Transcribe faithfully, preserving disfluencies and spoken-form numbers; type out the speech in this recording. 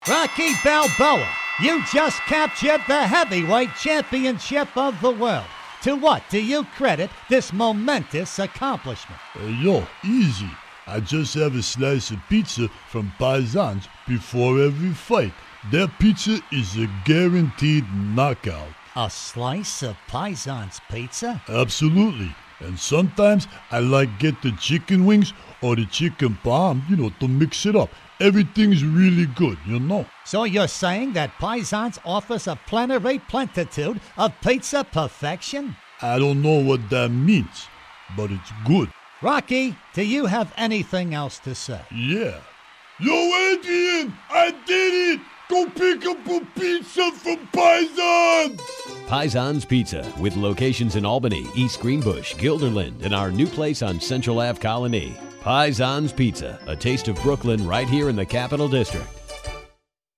Rocky Balboa, you just captured the heavyweight championship of the world. To what do you credit this momentous accomplishment? Uh, yo, easy. I just have a slice of pizza from Paisans before every fight. Their pizza is a guaranteed knockout. A slice of Paisans pizza? Absolutely. And sometimes I like get the chicken wings or the chicken palm, you know, to mix it up. Everything's really good, you know. So you're saying that Paisans offers a plenary plentitude of pizza perfection? I don't know what that means, but it's good. Rocky, do you have anything else to say? Yeah. Yo, Adrian, I did it! Go pick up a pizza from Paisans! Paisans Pizza, with locations in Albany, East Greenbush, Guilderland, and our new place on Central Ave Colony. Paisans Pizza, a taste of Brooklyn right here in the Capital District.